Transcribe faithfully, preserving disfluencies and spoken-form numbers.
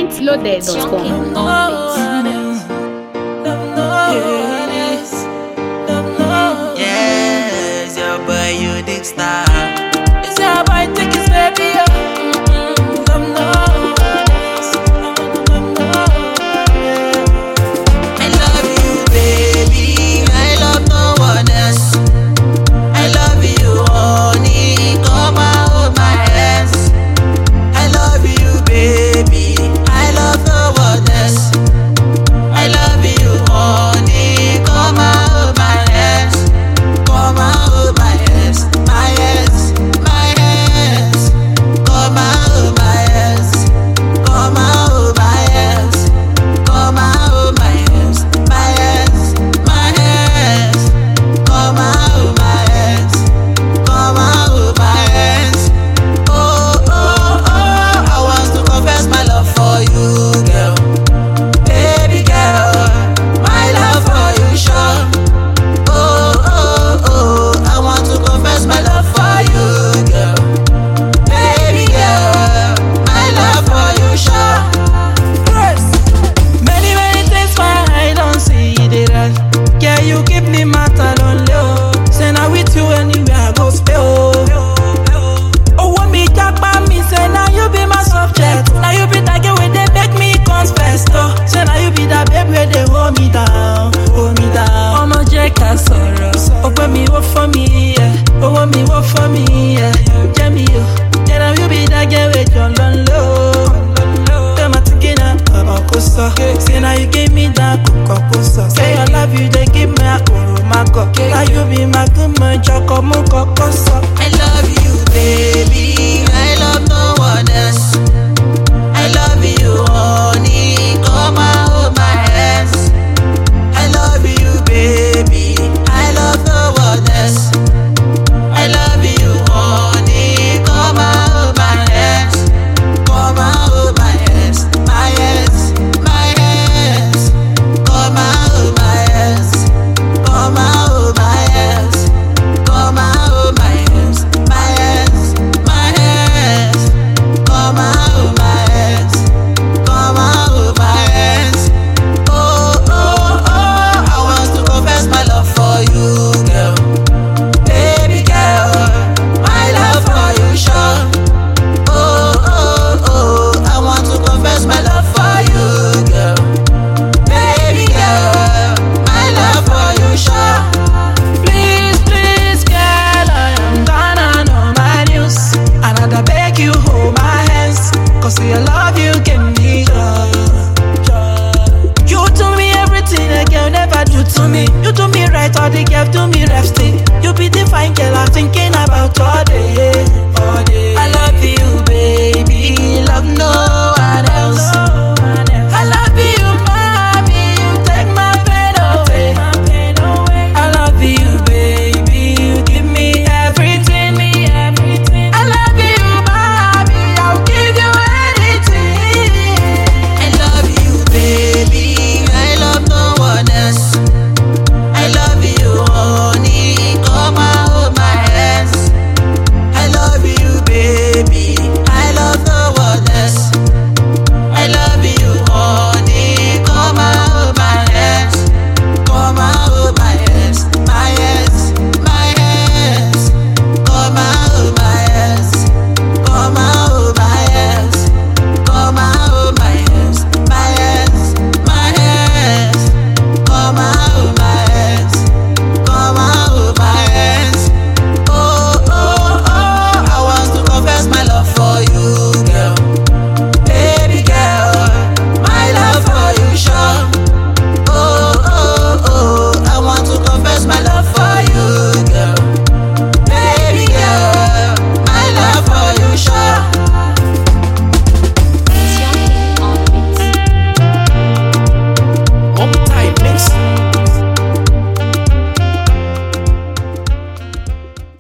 points loaded dot com. Yes, your boy, you dig star. It's your boy, take his baby up. I love you, baby. I love no one else. I love you, honey. Come out hold my hands. I love you, baby. I love no one else. I love you, honey. Come out hold my hands. Come out hold my hands. My hands, my hands. Come out hold my hands. Come out hold my hands. Come out hold my hands. My hands, my hands. Come out hold my hands. Come out hold my hands. Oh, oh, oh. I want to confess my love for you, girl. Baby girl, my love for you, sure. Oh, oh, oh. I want to confess my love for you, girl. Baby girl, my love for you, sure. Many, many things why I don't see it right. Yeah, you give me matter on low. Say now with you anywhere I go spill. Oh, want me talk about me, say now you be my subject. Now you be that girl where they make me confess. Oh, say now you be that baby where they hold me down, hold me down. Oh, no, Jack, I sorrow. Oh, for me, what for me, yeah. Oh, want me, what for me, yeah. Yeah, me, oh. Yeah, now you be that girl with your low. Tell my tikina, about kosa. Say now you give me that kosa. Say I love you, they give me a urumako. Now you be my good man, choko moko kosa. I love you, baby. I love no one else.